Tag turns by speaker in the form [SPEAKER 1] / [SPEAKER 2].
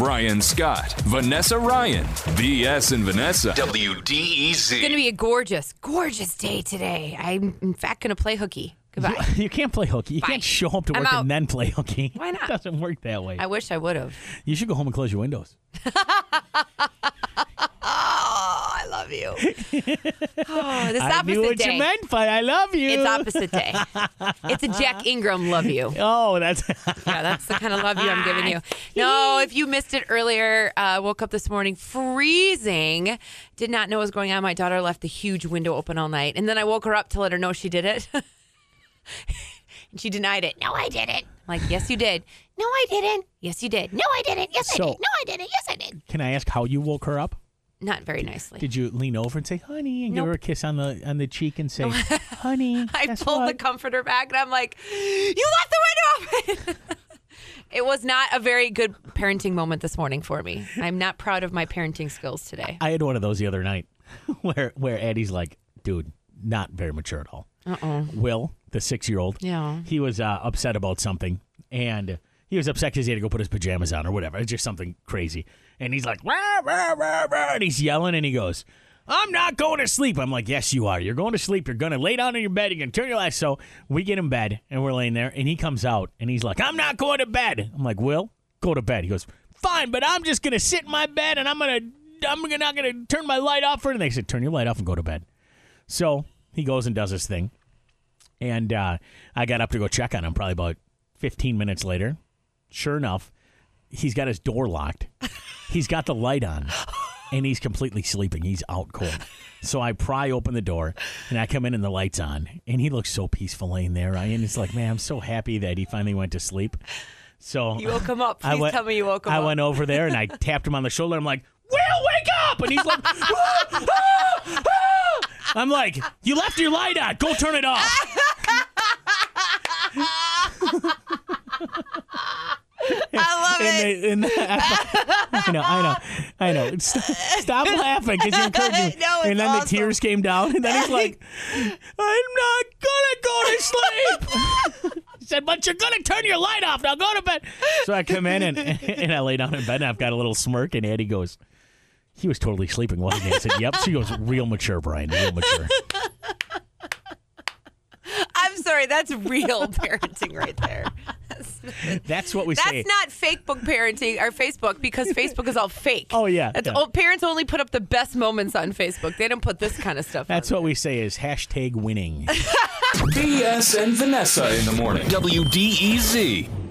[SPEAKER 1] Brian Scott, Vanessa Ryan, BS and Vanessa, WDEZ.
[SPEAKER 2] It's going to be a gorgeous, gorgeous day today. I'm, in fact, going to play hooky. Goodbye.
[SPEAKER 3] You can't play hooky. You
[SPEAKER 2] Bye.
[SPEAKER 3] can't show up to work and then play hooky.
[SPEAKER 2] Why not?
[SPEAKER 3] It doesn't work that way.
[SPEAKER 2] I wish I would have.
[SPEAKER 3] You should go home and close your windows.
[SPEAKER 2] Oh, I love you. Oh, this
[SPEAKER 3] I knew what
[SPEAKER 2] day.
[SPEAKER 3] you meant, but I love you.
[SPEAKER 2] It's opposite day. It's a Jack Ingram love you.
[SPEAKER 3] Oh, that's...
[SPEAKER 2] Yeah, that's the kind of love you I'm giving you. No, if you missed it earlier, woke up this morning freezing. Did not know what was going on. My daughter left the huge window open all night. And then I woke her up to let her know she did it. And she denied it. No, I didn't. I'm like, yes, you did. No, I didn't. Yes, you did. No, I didn't. Yes, I did. No, I didn't. Yes, I did.
[SPEAKER 3] Can I ask how you woke her up?
[SPEAKER 2] Not very nicely.
[SPEAKER 3] Did you lean over and say, honey, and give her a kiss on the cheek and say, honey,
[SPEAKER 2] I
[SPEAKER 3] guess
[SPEAKER 2] pulled
[SPEAKER 3] what?
[SPEAKER 2] the comforter back, and I'm like, you left the window open. It was not a very good parenting moment this morning for me. I'm not proud of my parenting skills today.
[SPEAKER 3] I had one of those the other night where Addie's like, dude, not very mature at all. Will, the 6-year-old, he was upset about something, and he was upset because he had to go put his pajamas on or whatever. It's just something crazy. And he's like, rah, rah, rah, rah, and he's yelling, and he goes, I'm not going to sleep. I'm like, yes, you are. You're going to sleep. You're going to lay down in your bed. You're going to turn your lights. So we get in bed, and we're laying there, and he comes out, and he's like, I'm not going to bed. I'm like, Will, go to bed. He goes, fine, but I'm just going to sit in my bed, and I'm not going to turn my light off. And they said, turn your light off and go to bed. So he goes and does his thing. And I got up to go check on him probably about 15 minutes later. Sure enough, he's got his door locked. He's got the light on, and he's completely sleeping. He's out cold. So I pry open the door, and I come in, and the light's on. And he looks so peaceful laying there. And it's like, man, I'm so happy that he finally went to sleep. So
[SPEAKER 2] You woke him up. Please tell me you woke him up.
[SPEAKER 3] I went over there, and I tapped him on the shoulder. I'm like, Will, wake up! And he's like, ah, ah, ah. I'm like, you left your light on. Go turn it off.
[SPEAKER 2] I love it.
[SPEAKER 3] I know. Stop laughing because you're encouraging me.
[SPEAKER 2] No, it's
[SPEAKER 3] and then
[SPEAKER 2] awesome.
[SPEAKER 3] the tears came down, and then he's like, I'm not gonna go to sleep. He said, but you're gonna turn your light off. Now go to bed. So I come in and I lay down in bed, and I've got a little smirk, and Eddie goes, he was totally sleeping, wasn't he? I said, yep. She goes, real mature, Brian, real mature.
[SPEAKER 2] I'm sorry. That's real parenting right there.
[SPEAKER 3] That's what we say.
[SPEAKER 2] That's not fake book parenting or Facebook because Facebook is all fake.
[SPEAKER 3] Oh, yeah.
[SPEAKER 2] Parents only put up the best moments on Facebook. They don't put this kind of stuff
[SPEAKER 3] That's
[SPEAKER 2] on
[SPEAKER 3] what
[SPEAKER 2] there.
[SPEAKER 3] we say is #winning.
[SPEAKER 1] BS and Vanessa in the morning, WDEZ.